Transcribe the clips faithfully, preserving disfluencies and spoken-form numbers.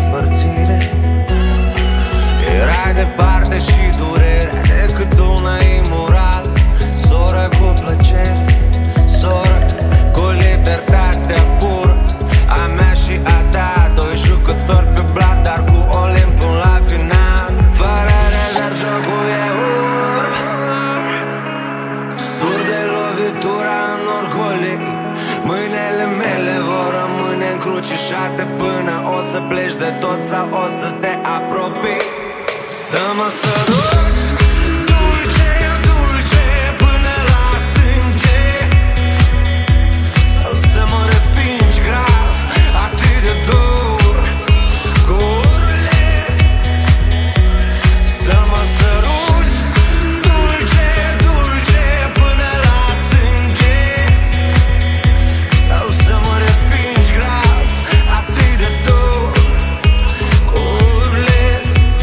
despărțire. Erai departe și durerea decât una imoral. Soră cu plăcere, soră cu libertatea pură, a mea și a ta, doi jucători pe blat, dar cu Olimpul la final. Fără rezerv jocul e urb, sur de lovitura în orgolii. Mâinile mele vor rămâne încrucișate până o să pleci de tot sau o să te apropii. Să mă săruți dulce, dulce până la sânge, sau să mă respingi grav, atât de dur, cu urlet. Să mă săruți dulce, dulce până la sânge, sau să mă respingi grav, atât de dur, cu urlet.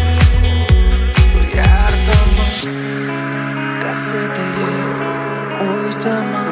Iartă-mă ca să te iert, uită-mă.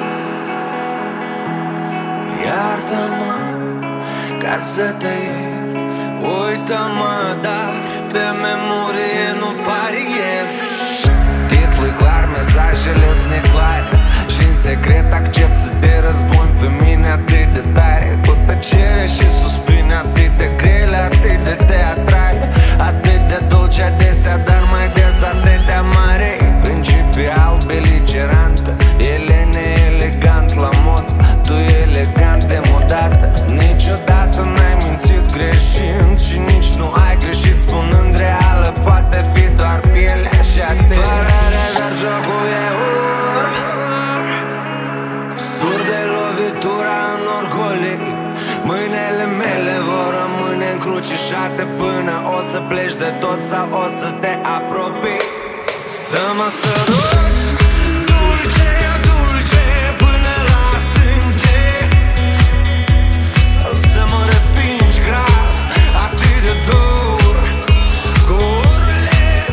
Iartă-mă ca să te iert, uită-mă, dar pe memorie nu pariez. Titlul clar, mesajele-s neclare și în secret accept să te răzbuni pe mine atât de tare, cu tăcere și suspine atât de grele, atât de teatrale, atât de dulce adesea, dar mai des atât de amare. Principial beligerantă, ele neelegant la mod, tu elegant demodată. Niciodată n-ai mințit greșind și nici nu ai greșit spunând reală, poate fi doar pielea și atât. Fără rezerv jocul e urb, sur de lovitura în orgolii. Mâinile mele vor rămâne încrucișate până o să pleci de tot sau o să te apropii. Să mă săruți dulce, dulce până la sânge, sau să mă respingi grav, atât de dur, cu urlet.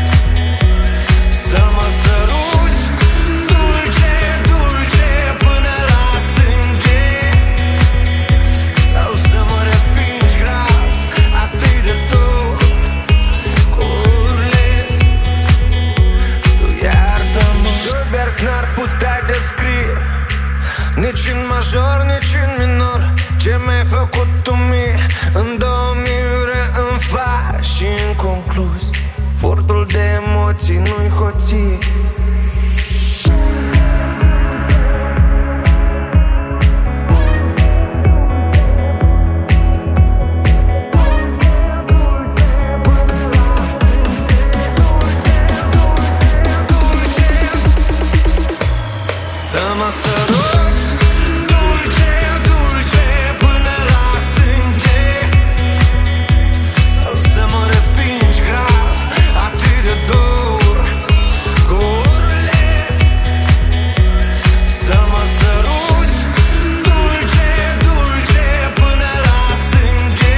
Să mă săruți dulce, dulce până la sânge, sau să mă respingi grav, atât de dur, cu urlet. Tu iartă-mă, super clar puteai descrie, nici în major, nici în minor, ce mi-ai făcut tu mie. În două mii ore îmi faci și în concluzie, furtul de emoții nu-i hoție. Să mă săruți dulce, dulce până la sânge, sau să mă respingi grav, atât de dur, cu urlet. Să mă săruți dulce, dulce până la sânge,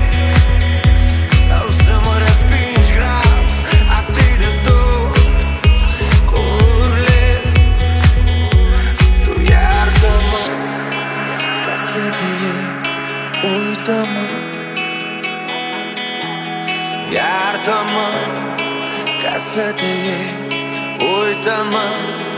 sau să mă respingi grav, atât de dur, cu urlet. Tu iartă-mă ca să te iert, uită-mă. Iartă-mă ca să te iert, uită-mă.